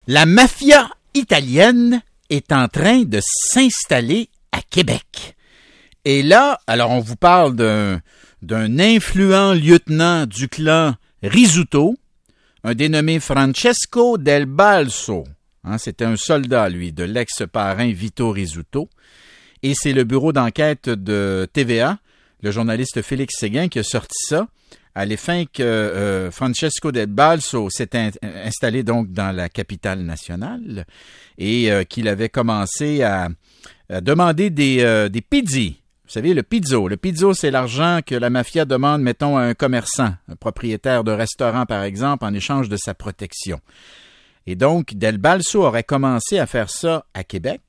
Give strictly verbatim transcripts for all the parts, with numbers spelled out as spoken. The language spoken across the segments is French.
La mafia italienne est en train de s'installer à Québec. Et là, alors on vous parle d'un, d'un influent lieutenant du clan Rizzuto, un dénommé Francesco Del Balso. Hein, c'était un soldat, lui, de l'ex-parrain Vito Rizzuto. Et c'est le bureau d'enquête de T V A, le journaliste Félix Séguin, qui a sorti ça, à l'effet que euh, Francesco Del Balso s'est in- installé donc dans la capitale nationale et euh, qu'il avait commencé à, à demander des, euh, des pizzi. Vous savez, le pizzo. Le pizzo, c'est l'argent que la mafia demande, mettons, à un commerçant, un propriétaire de restaurant, par exemple, en échange de sa protection. Et donc, Del Balso aurait commencé à faire ça à Québec.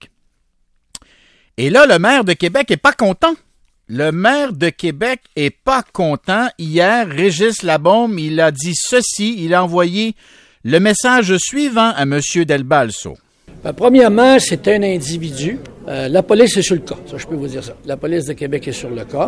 Et là, le maire de Québec est pas content. Le maire de Québec est pas content. Hier, Régis Labaume, il a dit ceci, il a envoyé le message suivant à M. Del Balso. Ben, premièrement, c'est un individu. Euh, la police est sur le cas, ça je peux vous dire ça. La police de Québec est sur le cas.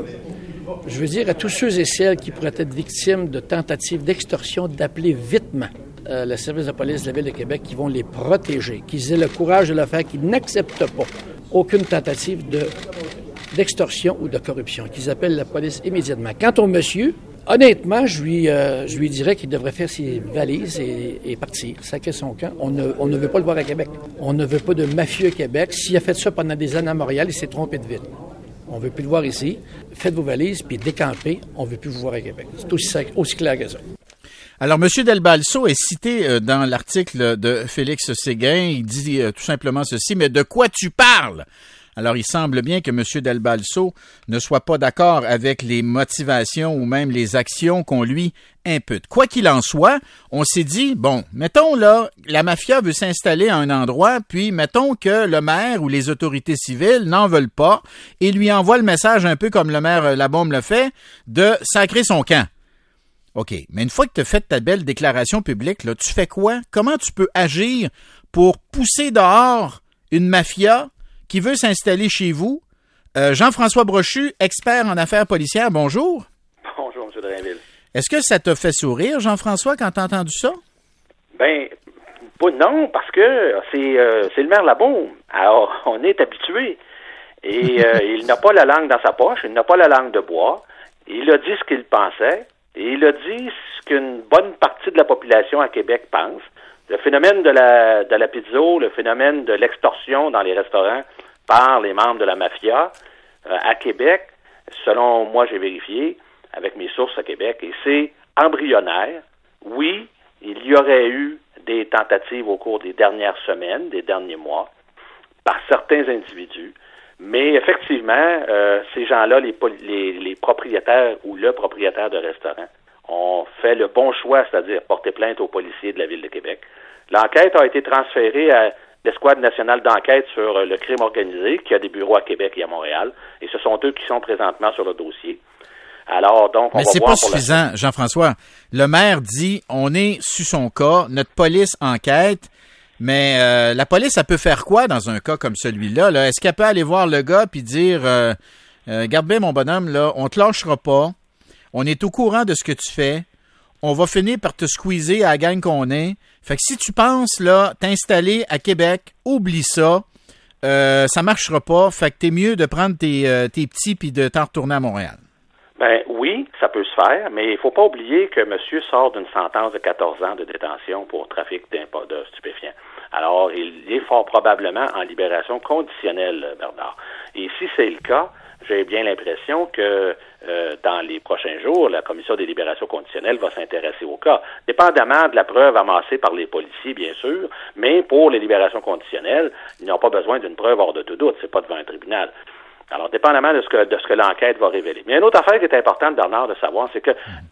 Je veux dire à tous ceux et celles qui pourraient être victimes de tentatives d'extorsion d'appeler vitement euh, le service de police de la Ville de Québec qui vont les protéger, qu'ils aient le courage de le faire, qu'ils n'acceptent pas aucune tentative de d'extorsion ou de corruption, qu'ils appellent la police immédiatement. Quant au monsieur, honnêtement, je lui, euh, je lui dirais qu'il devrait faire ses valises et, et partir, sacrer son camp. On ne, on ne veut pas le voir à Québec. On ne veut pas de mafieux à Québec. S'il a fait ça pendant des années à Montréal, il s'est trompé de ville. On ne veut plus le voir ici. Faites vos valises, puis décampez. On ne veut plus vous voir à Québec. C'est aussi, aussi clair que ça. Alors, M. Del Balso est cité euh, dans l'article de Félix Séguin. Il dit euh, tout simplement ceci, « Mais de quoi tu parles? » Alors, il semble bien que M. Del Balso ne soit pas d'accord avec les motivations ou même les actions qu'on lui impute. Quoi qu'il en soit, on s'est dit, bon, mettons là, la mafia veut s'installer à un endroit, puis mettons que le maire ou les autorités civiles n'en veulent pas et lui envoient le message un peu comme le maire Labaume le fait, de sacrer son camp. OK, mais une fois que tu as fait ta belle déclaration publique, là, tu fais quoi? Comment tu peux agir pour pousser dehors une mafia qui veut s'installer chez vous? Euh, Jean-François Brochu, expert en affaires policières, bonjour. Bonjour, M. Drainville. Est-ce que ça t'a fait sourire, Jean-François, quand t'as entendu ça? Ben, pas non, parce que c'est, euh, c'est le maire Labaume. Alors, on est habitué. Et euh, il n'a pas la langue dans sa poche, il n'a pas la langue de bois. Il a dit ce qu'il pensait, et il a dit ce qu'une bonne partie de la population à Québec pense. Le phénomène de la, de la pizzo, le phénomène de l'extorsion dans les restaurants par les membres de la mafia euh, à Québec, selon moi, j'ai vérifié avec mes sources à Québec, et c'est embryonnaire. Oui, il y aurait eu des tentatives au cours des dernières semaines, des derniers mois, par certains individus, mais effectivement, euh, ces gens-là, les, les, les propriétaires ou le propriétaire de restaurant, ont fait le bon choix, c'est-à-dire porter plainte aux policiers de la Ville de Québec. L'enquête a été transférée à l'Escouade nationale d'enquête sur le crime organisé, qui a des bureaux à Québec et à Montréal, et ce sont eux qui sont présentement sur le dossier. Alors, donc, on Mais va c'est voir pas pour suffisant, la... Jean-François. Le maire dit, on est sur son cas, notre police enquête, mais euh, la police, elle peut faire quoi dans un cas comme celui-là? Là? Est-ce qu'elle peut aller voir le gars puis dire, euh, euh, garde bien mon bonhomme, là, on te lâchera pas, on est au courant de ce que tu fais, on va finir par te squeezer à la gang qu'on est. Fait que si tu penses, là, t'installer à Québec, oublie ça, euh, ça marchera pas, fait que t'es mieux de prendre tes, euh, tes petits puis de t'en retourner à Montréal. Ben oui, ça peut se faire, mais il ne faut pas oublier que monsieur sort d'une sentence de quatorze ans de détention pour trafic d'impo- de stupéfiants. Alors, il est fort probablement en libération conditionnelle, Bernard. Et si c'est le cas, j'ai bien l'impression que euh, dans les prochains jours, la Commission des libérations conditionnelles va s'intéresser au cas, dépendamment de la preuve amassée par les policiers, bien sûr, mais pour les libérations conditionnelles, ils n'ont pas besoin d'une preuve hors de tout doute, c'est pas devant un tribunal. Alors, dépendamment de ce que de ce que l'enquête va révéler. Mais une autre affaire qui est importante, Bernard, de savoir, c'est que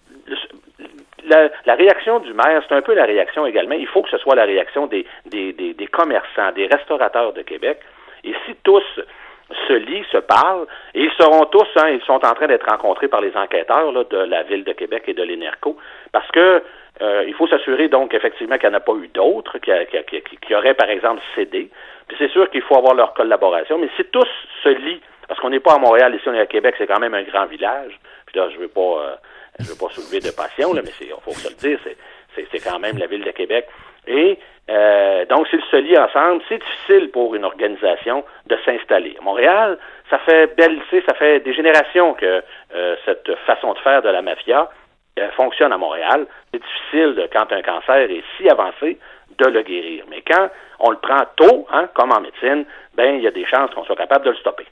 la, la réaction du maire, c'est un peu la réaction également, il faut que ce soit la réaction des, des, des, des commerçants, des restaurateurs de Québec. Et si tous se lient, se parlent, et ils seront tous, hein, ils sont en train d'être rencontrés par les enquêteurs là, de la Ville de Québec et de l'Énerco, parce que euh, il faut s'assurer donc effectivement qu'il n'y en a pas eu d'autres qui, qui, qui, qui auraient, par exemple, cédé. Puis c'est sûr qu'il faut avoir leur collaboration, mais si tous se lient, parce qu'on n'est pas à Montréal, ici on est à Québec, c'est quand même un grand village, puis là je veux pas euh, je veux pas soulever de passion, là, mais c'est, il faut se le dire, c'est, c'est, c'est quand même la Ville de Québec Et euh, donc, s'ils se lient ensemble, c'est difficile pour une organisation de s'installer. À Montréal, ça fait belle, ça fait des générations que euh, cette façon de faire de la mafia euh, fonctionne à Montréal. C'est difficile, de, quand un cancer est si avancé, de le guérir. Mais quand on le prend tôt, hein, comme en médecine, ben il y a des chances qu'on soit capable de le stopper.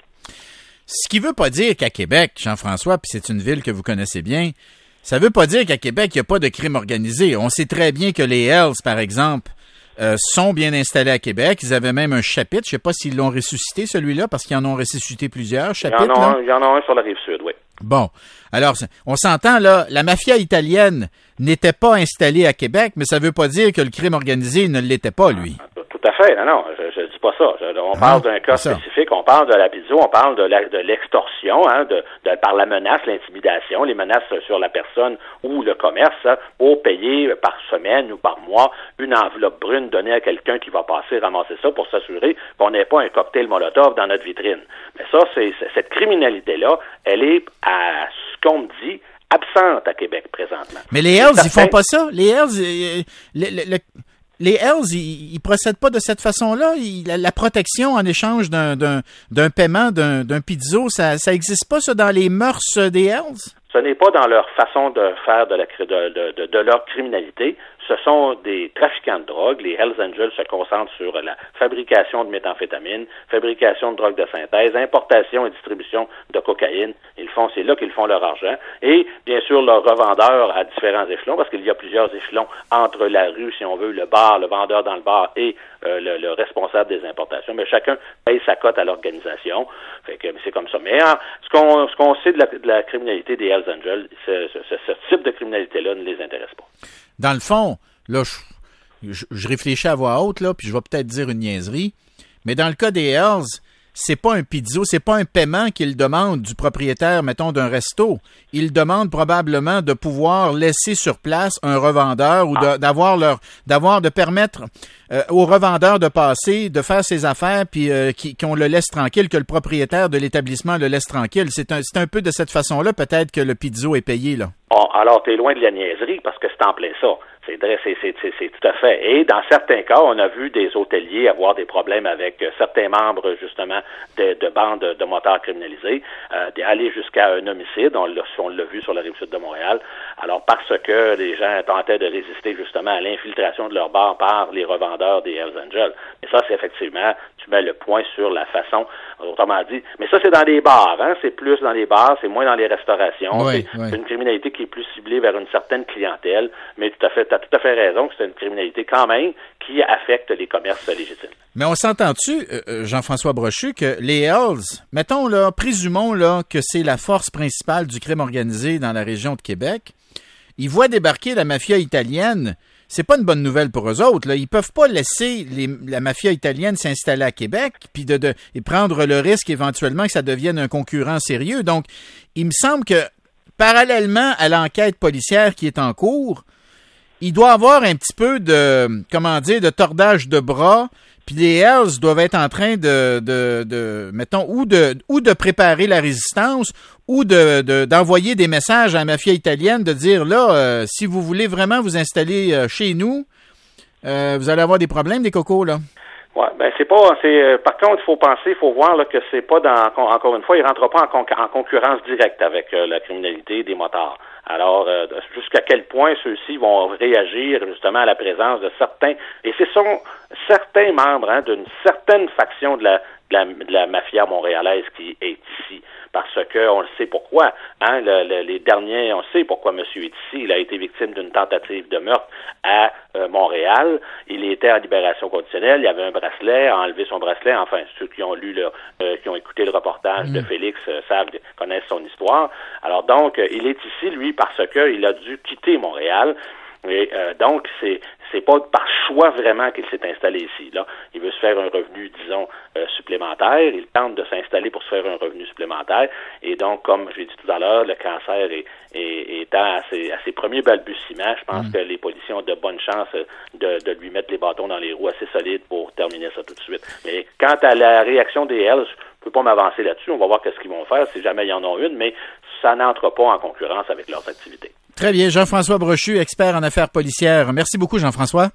Ce qui veut pas dire qu'à Québec, Jean-François, puis c'est une ville que vous connaissez bien, ça veut pas dire qu'à Québec, il n'y a pas de crime organisé. On sait très bien que les Hells, par exemple, euh, sont bien installés à Québec. Ils avaient même un chapitre. Je sais pas s'ils l'ont ressuscité, celui-là, parce qu'ils en ont ressuscité plusieurs chapitres. Il y en a un, il y en a un sur la Rive-Sud, oui. Bon. Alors, on s'entend, là, la mafia italienne n'était pas installée à Québec, mais ça veut pas dire que le crime organisé ne l'était pas, lui. Tout à fait. Non, non, je ne dis pas ça. Je, on ah, parle d'un cas spécifique, on parle de la pizzo, on parle de, la, de l'extorsion, hein, de, de, par la menace, l'intimidation, les menaces sur la personne ou le commerce, hein, pour payer par semaine ou par mois une enveloppe brune donnée à quelqu'un qui va passer ramasser ça pour s'assurer qu'on n'ait pas un cocktail Molotov dans notre vitrine. Mais ça, c'est, c'est cette criminalité-là, elle est, à ce qu'on me dit, absente à Québec présentement. Mais les Hells, ils font pas ça. Les Hells, euh, le, le, le... Les Hells, ils, ils procèdent pas de cette façon-là. Ils, la, la protection en échange d'un, d'un, d'un paiement, d'un, d'un pizzo, ça, ça existe pas, ça, dans les mœurs des Hells? Ce n'est pas dans leur façon de faire de, la, de, de, de, de leur criminalité. Ce sont des trafiquants de drogue. Les Hells Angels se concentrent sur la fabrication de méthamphétamine, fabrication de drogue de synthèse, importation et distribution de cocaïne. Ils font, c'est là qu'ils font leur argent. Et, bien sûr, leurs revendeurs à différents échelons, parce qu'il y a plusieurs échelons entre la rue, si on veut, le bar, le vendeur dans le bar et euh, le, le responsable des importations. Mais chacun paye sa cote à l'organisation. Fait que c'est comme ça. Mais hein, ce qu'on ce qu'on sait de la, de la criminalité des Hells Angels, ce, ce, ce type de criminalité-là ne les intéresse pas. Dans le fond, là, je, je, je réfléchis à voix haute, là, puis je vais peut-être dire une niaiserie, mais dans le cas des Hells, c'est pas un pizzo, c'est pas un paiement qu'ils demandent du propriétaire, mettons, d'un resto. Ils demandent probablement de pouvoir laisser sur place un revendeur ou de, d'avoir leur, d'avoir de permettre euh, au revendeur de passer, de faire ses affaires, puis euh, qui, qu'on le laisse tranquille, que le propriétaire de l'établissement le laisse tranquille. C'est un, c'est un peu de cette façon-là, peut-être, que le pizzo est payé, là. Bon, alors, t'es loin de la niaiserie, parce que c'est en plein ça. C'est, c'est, c'est, c'est, c'est tout à fait. Et dans certains cas, on a vu des hôteliers avoir des problèmes avec euh, certains membres, justement, de, de bandes de motards criminalisés, euh, d'aller jusqu'à un homicide. On l'a, on l'a vu sur la Rive-Sud de Montréal. Alors, parce que les gens tentaient de résister, justement, à l'infiltration de leur bar par les revendeurs des Hells Angels. Et ça, c'est effectivement, tu mets le point sur la façon, autrement dit. Mais ça, c'est dans les bars, hein. C'est plus dans les bars, c'est moins dans les restaurations. Oui, c'est oui. une criminalité qui est plus ciblée vers une certaine clientèle. Mais tout à fait, t'as tout à fait raison que c'est une criminalité quand même qui affecte les commerces légitimes. Mais on s'entend-tu, euh, Jean-François Brochu, que les Hells, mettons là, présumons là que c'est la force principale du crime organisé dans la région de Québec, ils voient débarquer la mafia italienne, c'est pas une bonne nouvelle pour eux autres. Là. Ils peuvent pas laisser les, la mafia italienne s'installer à Québec puis de, de et prendre le risque éventuellement que ça devienne un concurrent sérieux. Donc, il me semble que parallèlement à l'enquête policière qui est en cours, il doit avoir un petit peu de, comment dire, de tordage de bras, puis les Hells doivent être en train de, de, de mettons, ou de, ou de préparer la résistance, ou de, de, d'envoyer des messages à la mafia italienne, de dire, là, euh, si vous voulez vraiment vous installer euh, chez nous, euh, vous allez avoir des problèmes, des cocos, là. Ouais, ben c'est pas, c'est euh, par contre il faut penser, il faut voir là que c'est pas dans, encore une fois, il rentre pas en, con, en concurrence directe avec euh, la criminalité des motards. Alors euh, jusqu'à quel point ceux-ci vont réagir justement à la présence de certains, et ce sont certains membres hein, d'une certaine faction de la, de la de la mafia montréalaise qui est ici. Parce que on le sait pourquoi, hein, le, le, les derniers, on sait pourquoi monsieur est ici. Il a été victime d'une tentative de meurtre à euh, Montréal. Il était en libération conditionnelle. Il avait un bracelet, a enlevé son bracelet. Enfin, ceux qui ont lu, le, euh, qui ont écouté le reportage mmh. de Félix euh, savent, connaissent son histoire. Alors donc, euh, il est ici, lui, parce que il a dû quitter Montréal. Et euh, donc, c'est c'est pas par choix vraiment qu'il s'est installé ici. Là, il veut se faire un revenu, disons, euh, supplémentaire. Il tente de s'installer pour se faire un revenu supplémentaire. Et donc, comme j'ai dit tout à l'heure, le cancer est, est, est à, ses, à ses premiers balbutiements. Je pense mmh. que les policiers ont de bonnes chances de, de lui mettre les bâtons dans les roues assez solides pour terminer ça tout de suite. Mais quant à la réaction des Hells, je peux pas m'avancer là-dessus. On va voir qu'est-ce qu'ils vont faire si jamais ils en ont une, mais ça n'entre pas en concurrence avec leurs activités. Très bien. Jean-François Brochu, expert en affaires policières. Merci beaucoup, Jean-François.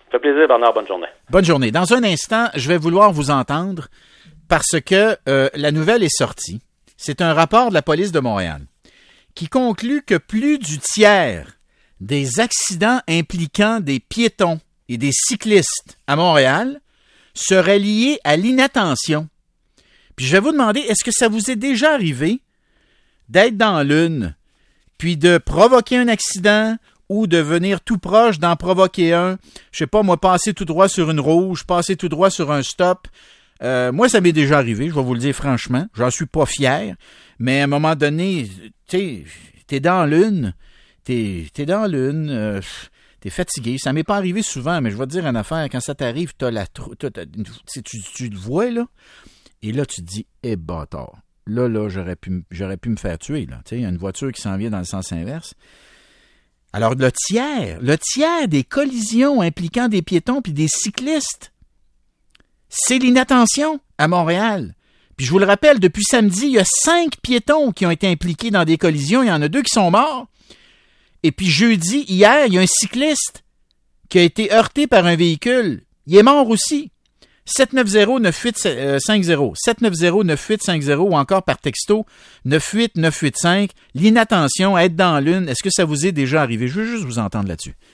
Ça fait plaisir, Bernard. Bonne journée. Bonne journée. Dans un instant, je vais vouloir vous entendre parce que euh, la nouvelle est sortie. C'est un rapport de la police de Montréal qui conclut que plus du tiers des accidents impliquant des piétons et des cyclistes à Montréal seraient liés à l'inattention. Puis je vais vous demander, est-ce que ça vous est déjà arrivé d'être dans l'une, puis de provoquer un accident ou de venir tout proche d'en provoquer un? Je sais pas, moi, passer tout droit sur une rouge, passer tout droit sur un stop. Euh, moi, ça m'est déjà arrivé, je vais vous le dire franchement. J'en suis pas fier, mais à un moment donné, tu sais, t'es dans l'une, t'es, t'es dans l'une, euh, t'es fatigué. Ça m'est pas arrivé souvent, mais je vais te dire une affaire, quand ça t'arrive, t'as la trou- t'as, t'as, tu, tu le vois, là, et là, tu te dis, eh bâtard, là, là, j'aurais pu, j'aurais pu me faire tuer, là. Tu sais, il y a une voiture qui s'en vient dans le sens inverse. Alors, le tiers, le tiers des collisions impliquant des piétons puis des cyclistes, c'est l'inattention à Montréal. Puis je vous le rappelle, depuis samedi, il y a cinq piétons qui ont été impliqués dans des collisions. Il y en a deux qui sont morts. Et puis jeudi, hier, il y a un cycliste qui a été heurté par un véhicule. Il est mort aussi. sept neuf zéro neuf huit cinq zéro. sept neuf zéro neuf huit cinq zéro ou encore par texto neuf huit neuf huit cinq. L'inattention, être dans l'une, est-ce que ça vous est déjà arrivé? Je veux juste vous entendre là-dessus.